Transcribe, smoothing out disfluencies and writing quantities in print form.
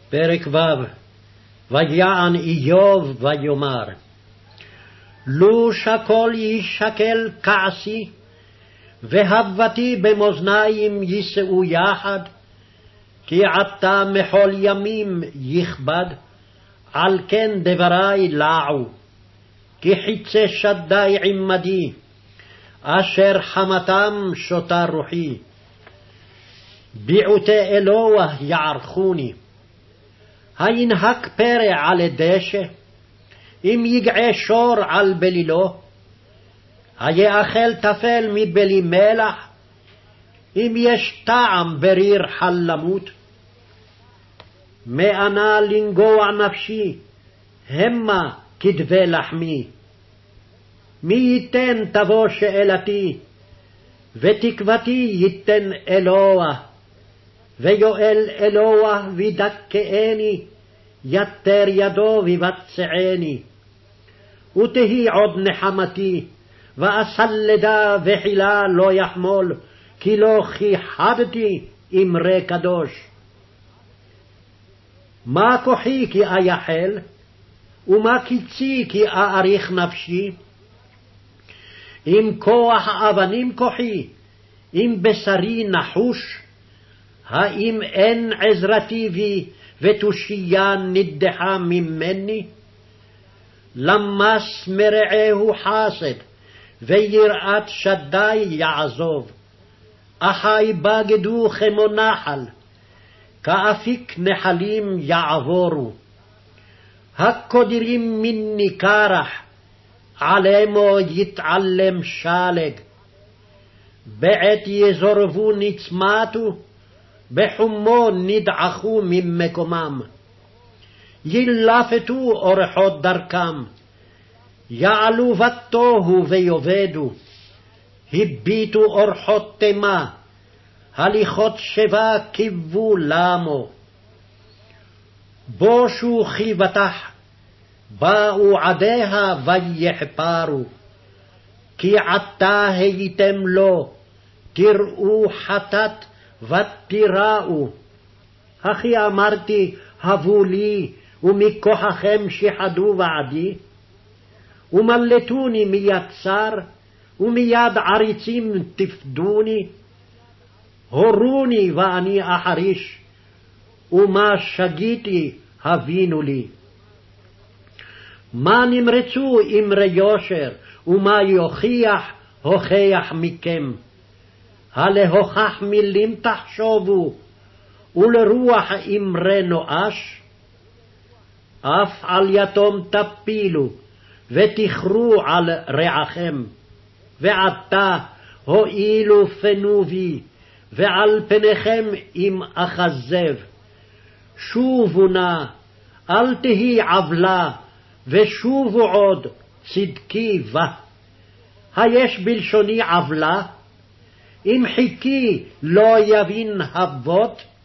פרק ו'. ויען איוב ויאמר, לו שקול ישקל כעסי, והבתי במאזניים יישאו יחד, כי עתה מחול ימים יכבד, על כן דברי לעו. כי חיצי שדי עמדי, אשר חמתם שותה רוחי. ביעותי אלוה יערכוני. הינהק פרא על דשא, אם יגעה שור על בלילו. היאכל תפל מבלי מלח, אם יש טעם בריר חלמות. מאנה לנגוע נפשי, המה כדבי לחמי. מי ייתן תבוא שאלתי, ותקוותי ייתן אלוה. ויואל אלוה וידכאני, יתר ידו ויבצעני. ותהי עוד נחמתי, ואסלדה וחילה לא יחמול, כי לא כיחדתי אמרי קדוש. מה כוחי כי אייחל, ומה קיצי כי אאריך נפשי? אם כוח אבנים כוחי, אם בשרי נחוש, האם אין עזרתי בי ותושייה נדחה ממני? למס מרעהו חסד, ויראת שדי יעזוב. אחי בגדו כמו נחל, כאפיק נחלים יעבורו. הקודרים מני קרח, עלמו יתעלם שלג. בעת יזורבו נצמתו, בחומו נדעכו ממקומם. ילפתו אורחות דרכם, יעלו בתוהו ויאבדו. הביטו אורחות תמה, הליכות שבה קיוו למו. בושו חיבתך, באו עדיה ויחפרו. כי עתה הייתם לו, תראו חטאת ותיראו. הכי אמרתי הבו לי, ומכוחכם שחדו בעדי. ומלטוני מיד צר, ומיד עריצים תפדוני. הורוני ואני אחריש, ומה שגיתי הבינו לי. מה נמרצו אמרי יושר, ומה יוכיח הוכיח מכם. הלהוכח מילים תחשובו, ולרוח אמרי נואש. אף על יתום תפילו, ותכרו על רעכם. ועתה הואילו פנו בי, ועל פניכם אם אכזב. שובו נא, אל תהי עוולה, ושובו עוד, צדקי בה. היש בלשוני עוולה? אם חיכי לא יבין אבות,